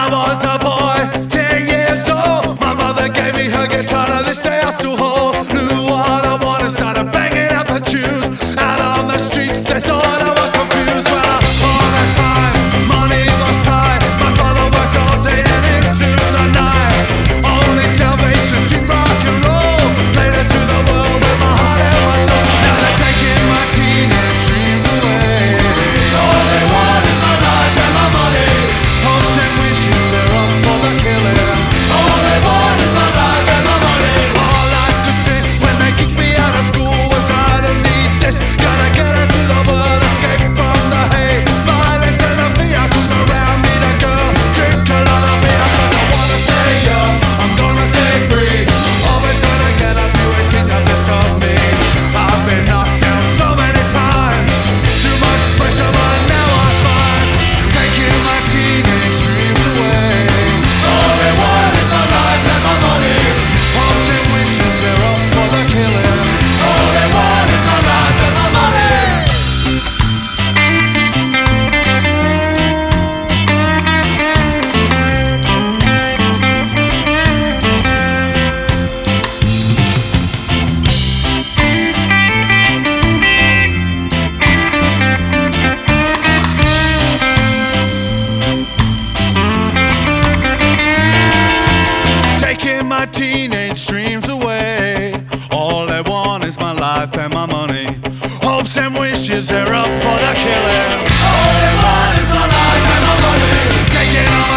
was a boy, 10 years old. My mother gave me her guitar, to this day I still hold. Knew what I wanted, started banging out the tunes. Out on the streets, they thought I was confused. Well, all the time, money was tight. My father worked all day and into the night. Only salvation, sweet rock and roll. Played it to the world with my heart and my soul. Now they're taking my teenage dreams away. All they want is my life and my money. Hopes and wishes, they're up for the killing. All they want is my life and my money. All I could think when they kicked me out of school was I don't need this. Gotta get into the world, escape from the hate, violence and the fear. Cruise around, meet a girl, drink a lot of beer. Cause I wanna stay young, I'm gonna stay free. Always gonna get up, you ain't seen the best of me. I've been knocked down so many times. Too much pressure, but now I find taking my teenage dreams away. All they want is my life and my money. Hopes and wishes, they're up for the killing. All they want is my life and my money. Taking my teenage dreams away. All they want is my life and my money. Hopes and wishes, they're up for the killing. All they want is my life and my money. Taking all